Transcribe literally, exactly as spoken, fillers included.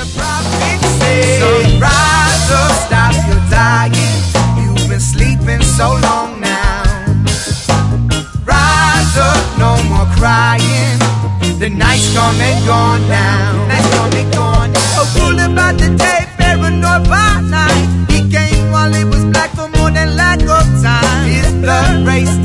the prophet said. So rise up, stop your dying. You've been sleeping so long now. Rise up, no more crying. The night's come and gone now. Night's come and gone now. A fool about the day, paranoid by night. He came while it was black for more than lack of time. His blood raced